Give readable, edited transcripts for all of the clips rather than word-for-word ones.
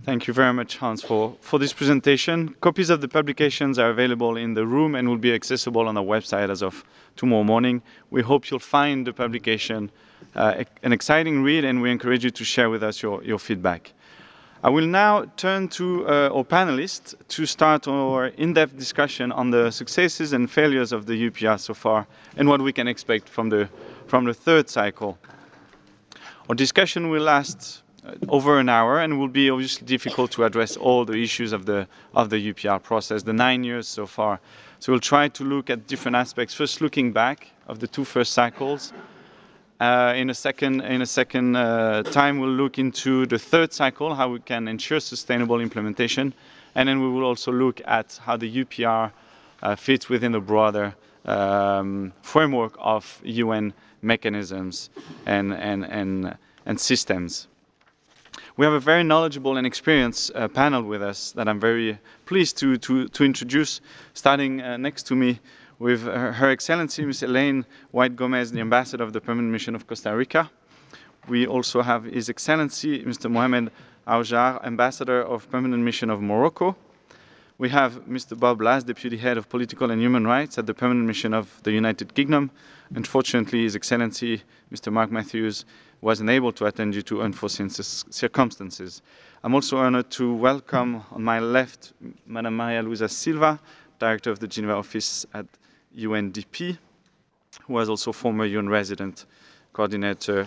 Thank you very much, Hans, for this presentation. Copies of the publications are available in the room and will be accessible on our website as of tomorrow morning. We hope you'll find the publication an exciting read, and we encourage you to share with us your feedback. I will now turn to our panelists to start our in-depth discussion on the successes and failures of the UPR so far and what we can expect from the third cycle. Our discussion will last over an hour and will be obviously difficult to address all the issues of the UPR process, the 9 years so far. So we'll try to look at different aspects. First, looking back of the two first cycles. In a second time, we'll look into the third cycle, how we can ensure sustainable implementation, and then we will also look at how the UPR fits within the broader framework of UN mechanisms and systems. We have a very knowledgeable and experienced panel with us that I'm very pleased to introduce, starting next to me with Her Excellency Ms. Elaine White Gomez, the Ambassador of the Permanent Mission of Costa Rica. We also have His Excellency Mr. Mohamed Aujar, Ambassador of Permanent Mission of Morocco. We have Mr. Bob Lass, Deputy Head of Political and Human Rights at the Permanent Mission of the United Kingdom. Unfortunately, His Excellency Mr. Mark Matthews was unable to attend due to unforeseen circumstances. I'm also honored to welcome on my left Madam Maria Luisa Silva, Director of the Geneva Office at UNDP, who was also former UN resident coordinator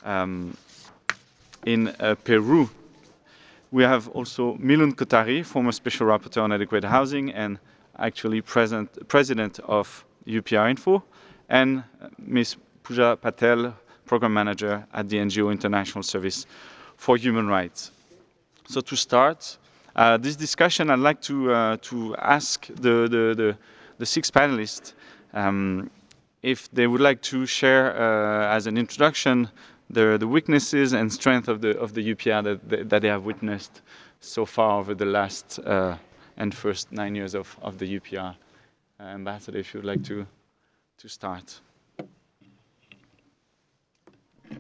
in Peru. We have also Milun Kothari, former Special Rapporteur on Adequate Housing and actually President of UPR Info, and Ms. Pooja Patel, Program Manager at the NGO International Service for Human Rights. So to start this discussion, I'd like to ask the 6 panelists if they would like to share as an introduction the weaknesses and strength of the UPR that they have witnessed so far over the last and first 9 years of the UPR. Ambassador, if you would like to start.